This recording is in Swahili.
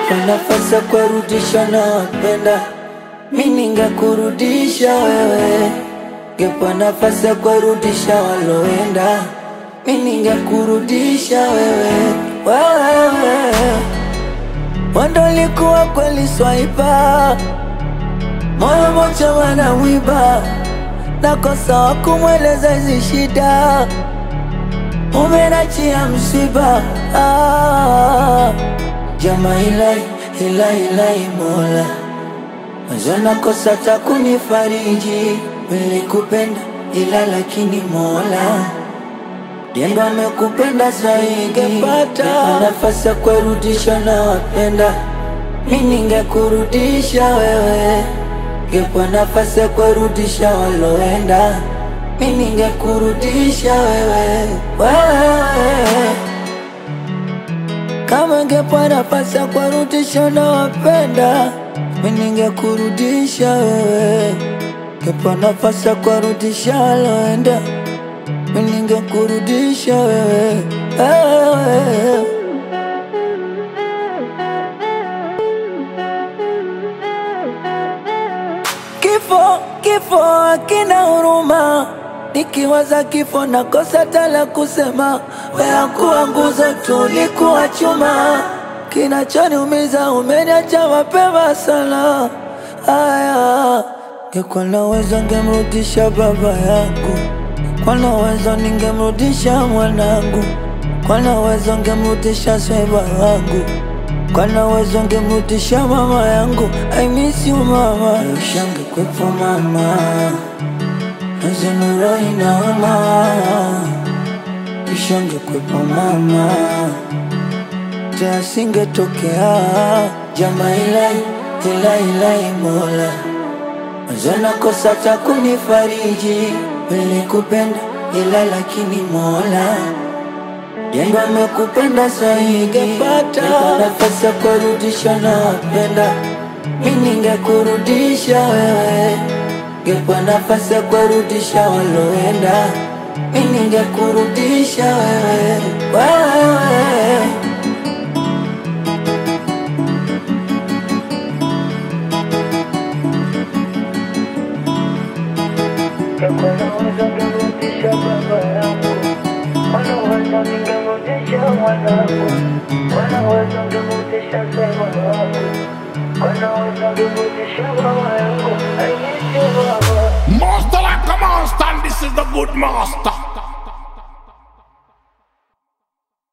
Ningekupa nafasi ya kurudisha na wapenda, mimi ningekurudisha wewe. Ningekupa nafasi ya kurudisha waloenda, mimi ningekurudisha wewe. Wando likuwa kweli swaiba, moyo mocha wana wiba, nakosa wakumweleza hizi shida, umenachia msiba. Jama ilai Mola, mazo nakosa takunifariji. Nilikupenda ila lakini Mola Diendo amekupenda zaidi. Ningepata nafasi ya kurudisha na wapenda, mimi ningekurudisha wewe. Ningepata nafasi ya kurudisha waloenda, mimi ningekurudisha wewe. Kama ningepata nafasi ya kurudisha na wapenda, mimi ningekurudisha wewe. Ningepata nafasi ya kurudisha waloenda, mimi ningekurudisha wewe. Kifo hakina huruma, nikiwaza kifo nakosa tala kusema. Wewe kuwa nguzo tu, ulikuwa chuma, kinachoniumiza umeniacha mapema sana. Ngekuwa na uwezo ningemrudisha baba yangu, kwa na uwezo ningemrudisha mwanangu, kwa na uwezo ningemrudisha sweba wangu, kwa na uwezo ningemrudisha mama yangu. I miss you mama. Ushangekwepo mama, nazinuro inaoma. Ushangekwepo mama, tasingetokea. Jama ilai Mola, mazo nakosa takunifariji. Nilikupenda ila lakini Mola Diendo amekupenda zaidi. Ningepata nafasi ya kurudisha na wapenda, mimi ningekurudisha wewe. Ningepata nafasi ya kurudisha waloenda, mimi ningekurudisha wewe. Ningekuwa ningemrudisha baba yangu, wana uwezo ningemrudisha mwanangu, wana uwezo ningemrudisha sweba wangu, wana uwezo ningemrudisha mama yangu.